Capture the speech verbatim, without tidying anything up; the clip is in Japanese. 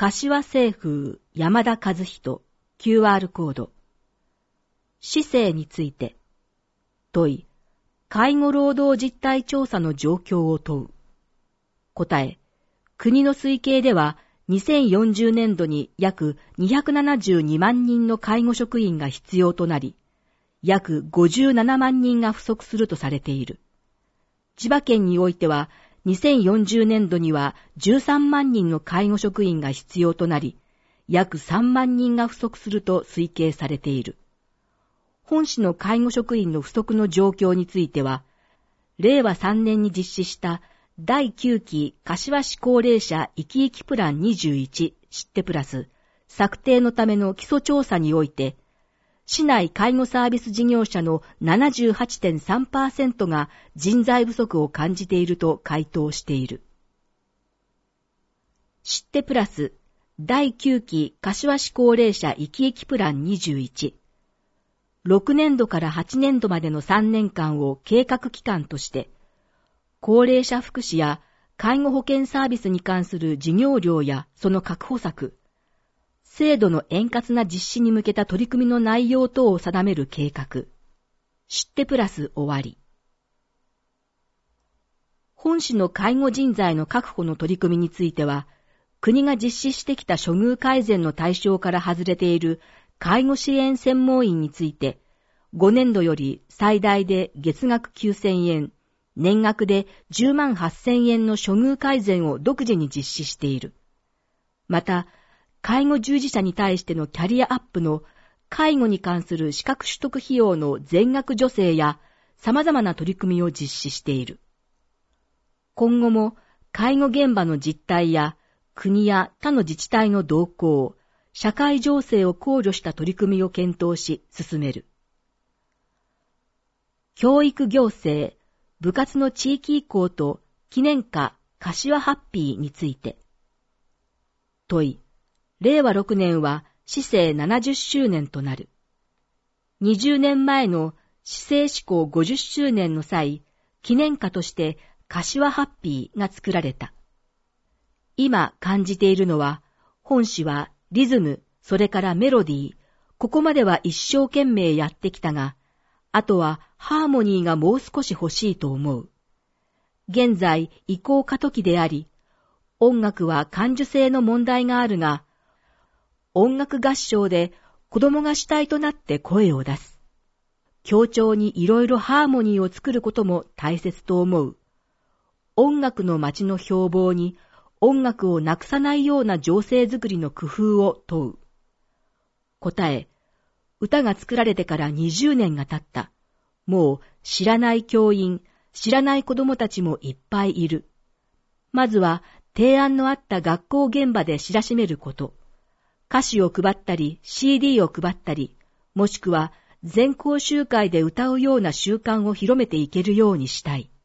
柏清風山田和人 キューアール コード。市政について。問い、介護労働実態調査の状況を問う。答え、国の推計ではにせんよんじゅうねんどに約にひゃくななじゅうにまんにんの介護職員が必要となり、約ごじゅうななまんにんが不足するとされている。千葉県においては、にせんよんじゅうねんどにはじゅうさんまんにんの介護職員が必要となり、約さんまんにんが不足すると推計されている。本市の介護職員の不足の状況については、れいわさんねんに実施しただいきゅうき柏市高齢者生き生きプランにじゅういち知ってプラス策定のための基礎調査において、市内介護サービス事業者の ななじゅうはちてんさんパーセント が人材不足を感じていると回答している。知ってプラスだいきゅうき柏市高齢者生き生きプランにじゅういち。ろくねんどからはちねんどまでのさんねんかんを計画期間として、高齢者福祉や介護保険サービスに関する事業量やその確保策、制度の円滑な実施に向けた取り組みの内容等を定める計画。知ってプラス終わり。本市の介護人材の確保の取り組みについては、国が実施してきた処遇改善の対象から外れている介護支援専門員について、ごねんどより最大で月額きゅうせんえん、年額でじゅうまんはっせんえんの処遇改善を独自に実施している。また、介護従事者に対してのキャリアアップの介護に関する資格取得費用の全額助成や様々な取り組みを実施している。今後も介護現場の実態や国や他の自治体の動向、社会情勢を考慮した取り組みを検討し進める。教育行政、部活の地域移行と記念歌柏ハッピーについて。問い、れいわろくねんは市政ななじゅっしゅうねんとなる。にじゅうねんまえの市政施行ごじゅっしゅうねんの際、記念歌として柏ハッピーが作られた。今感じているのは、本市はリズム、それからメロディー、ここまでは一生懸命やってきたが、あとはハーモニーがもう少し欲しいと思う。現在移行過渡期であり、音楽は感受性の問題があるが、音楽合唱で子供が主体となって声を出す。協調にいろいろハーモニーを作ることも大切と思う。音楽の街の標榜に音楽をなくさないような情勢づくりの工夫を問う。答え、歌が作られてからにじゅうねんが経った。もう知らない教員、知らない子供たちもいっぱいいる。まずは提案のあった学校現場で知らしめること。歌詞を配ったり シーディー を配ったり、もしくは全校集会で歌うような習慣を広めていけるようにしたい。